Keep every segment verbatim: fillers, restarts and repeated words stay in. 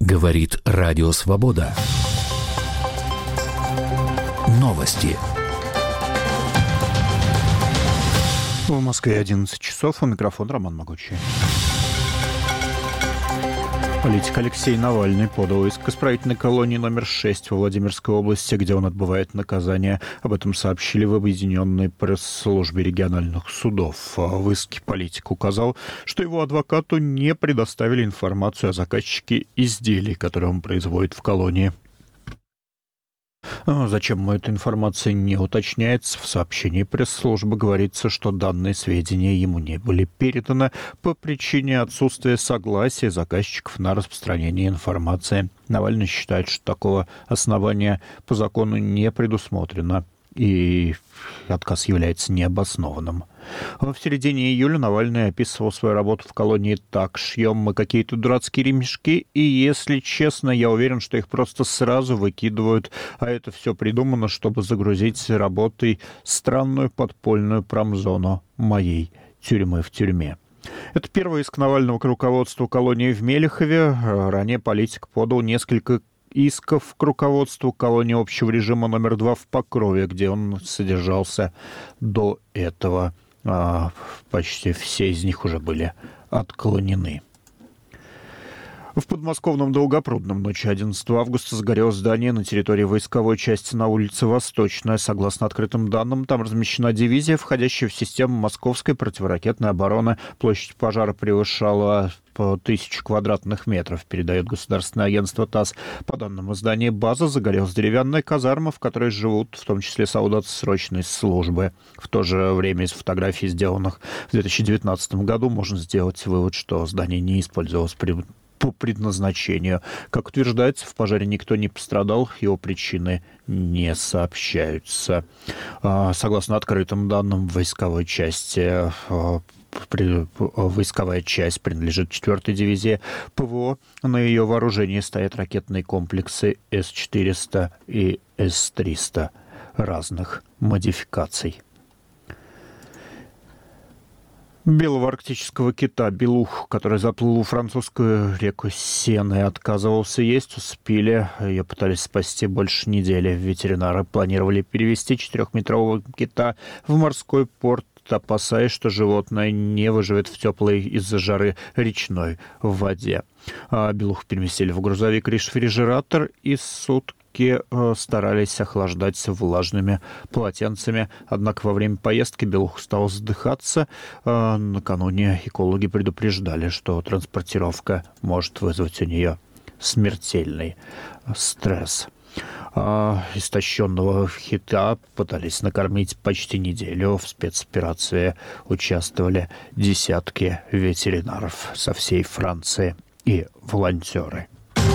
Говорит Радио Свобода. Новости. В Москве одиннадцать часов. У микрофона Роман Могучий. Политик Алексей Навальный подал иск к исправительной колонии номер шесть во Владимирской области, где он отбывает наказание. Об этом сообщили в объединенной пресс-службе региональных судов. В иске политик указал, что его адвокату не предоставили информацию о заказчике изделий, которые он производит в колонии. Зачем эта информация не уточняется? В сообщении пресс-службы говорится, что данные сведения ему не были переданы по причине отсутствия согласия заказчиков на распространение информации. Навальный считает, что такого основания по закону не предусмотрено, и отказ является необоснованным. В середине июля Навальный описывал свою работу в колонии так: «Шьем мы какие-то дурацкие ремешки, и, если честно, я уверен, что их просто сразу выкидывают, а это все придумано, чтобы загрузить работой странную подпольную промзону моей тюрьмы в тюрьме». Это первый иск Навального к руководству колонии в Мелехове. Ранее политик подал несколько исков к руководству колонии общего режима номер два в Покрове, где он содержался до этого. А почти все из них уже были отклонены. В подмосковном Долгопрудном ночью одиннадцатого августа сгорело здание на территории войсковой части на улице Восточная. Согласно открытым данным, там размещена дивизия, входящая в систему московской противоракетной обороны. Площадь пожара превышала по тысячу квадратных метров, передает государственное агентство ТАСС. По данным издания, база загорелась деревянная казарма, в которой живут в том числе солдаты срочной службы. В то же время из фотографий, сделанных в две тысячи девятнадцатом году, можно сделать вывод, что здание не использовалось при по предназначению. Как утверждается, в пожаре никто не пострадал, его причины не сообщаются. Согласно открытым данным, войсковой части войсковая часть принадлежит четвёртой дивизии ПВО. На ее вооружении стоят ракетные комплексы С четыреста и С триста разных модификаций. Белого арктического кита белуху, который заплыл в французскую реку Сену и отказывался есть, успели. Ее пытались спасти больше недели. Ветеринары планировали перевести четырехметрового кита в морской порт, опасаясь, что животное не выживет в теплой из-за жары речной воде. А белуху переместили в грузовик-рефрижератор и сутки старались охлаждать влажными полотенцами. Однако во время поездки белуха стала задыхаться. Накануне экологи предупреждали, что транспортировка может вызвать у нее смертельный стресс. Истощенного кита пытались накормить почти неделю. В спецоперации участвовали десятки ветеринаров со всей Франции и волонтеры.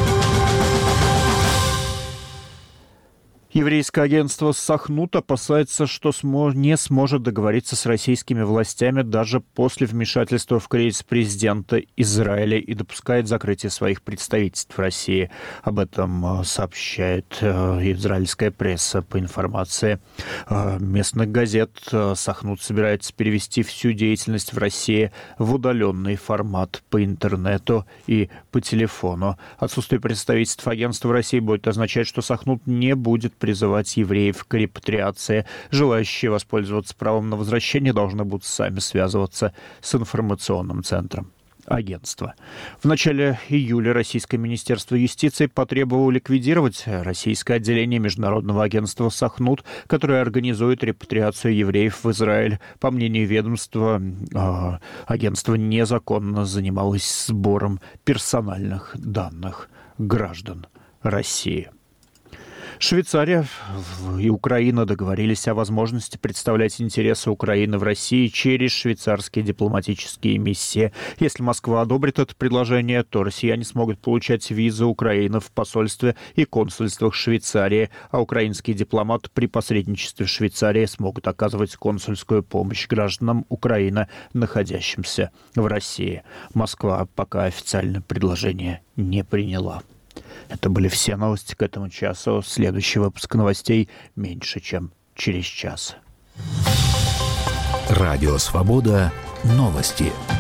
Еврейское агентство «Сахнут» опасается, что не сможет договориться с российскими властями даже после вмешательства в кризис президента Израиля и допускает закрытие своих представительств в России. Об этом сообщает израильская пресса. По информации местных газет, «Сахнут» собирается перевести всю деятельность в России в удаленный формат по интернету и по телефону. Отсутствие представительств агентства в России будет означать, что «Сахнут» не будет призывать евреев к репатриации. Желающие воспользоваться правом на возвращение должны будут сами связываться с информационным центром агентства. В начале июля Российское министерство юстиции потребовало ликвидировать российское отделение Международного агентства «Сахнут», которое организует репатриацию евреев в Израиль. По мнению ведомства, агентство незаконно занималось сбором персональных данных граждан России. Швейцария и Украина договорились о возможности представлять интересы Украины в России через швейцарские дипломатические миссии. Если Москва одобрит это предложение, то россияне смогут получать визы Украины в посольстве и консульствах Швейцарии, а украинские дипломаты при посредничестве в Швейцарии смогут оказывать консульскую помощь гражданам Украины, находящимся в России. Москва пока официально предложение не приняла. Это были все новости к этому часу. Следующий выпуск новостей меньше, чем через час. Радио «Свобода». Новости.